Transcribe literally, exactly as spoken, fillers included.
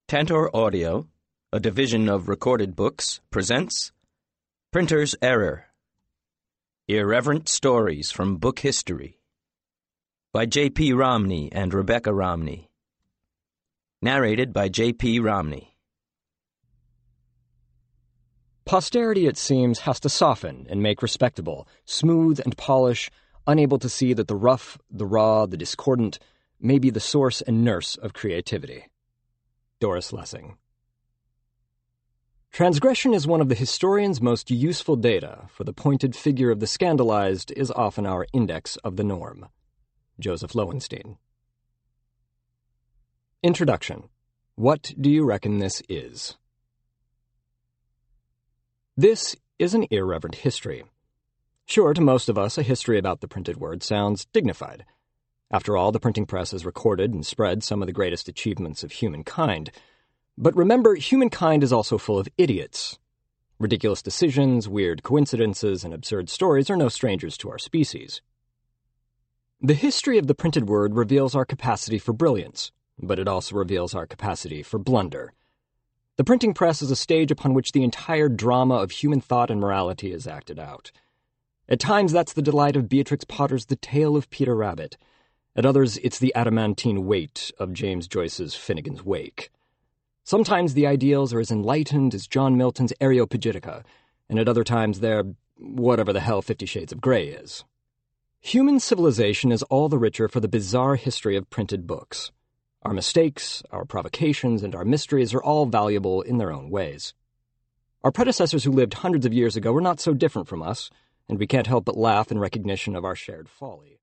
Tantor Audio, a division of Recorded Books, presents Printer's Error. Irreverent Stories from Book History by J P Romney and Rebecca Romney. Narrated by J P Romney. Posterity, it seems, has to soften and make respectable, smooth and polish, unable to see that the rough, the raw, the discordant may be the source and nurse of creativity. Doris Lessing. Transgression is one of the historian's most useful data, for the pointed figure of the scandalized is often our index of the norm. Joseph Lowenstein. Introduction. What do you reckon this is? This is an irreverent history. Sure, to most of us, a history about the printed word sounds dignified. After all, the printing press has recorded and spread some of the greatest achievements of humankind. But remember, humankind is also full of idiots. Ridiculous decisions, weird coincidences, and absurd stories are no strangers to our species. The history of the printed word reveals our capacity for brilliance, but it also reveals our capacity for blunder. The printing press is a stage upon which the entire drama of human thought and morality is acted out. At times, that's the delight of Beatrix Potter's The Tale of Peter Rabbit. At others, it's the adamantine weight of James Joyce's Finnegan's Wake. Sometimes the ideals are as enlightened as John Milton's Areopagitica, and at other times they're whatever the hell Fifty Shades of Grey is. Human civilization is all the richer for the bizarre history of printed books. Our mistakes, our provocations, and our mysteries are all valuable in their own ways. Our predecessors who lived hundreds of years ago were not so different from us, and we can't help but laugh in recognition of our shared folly.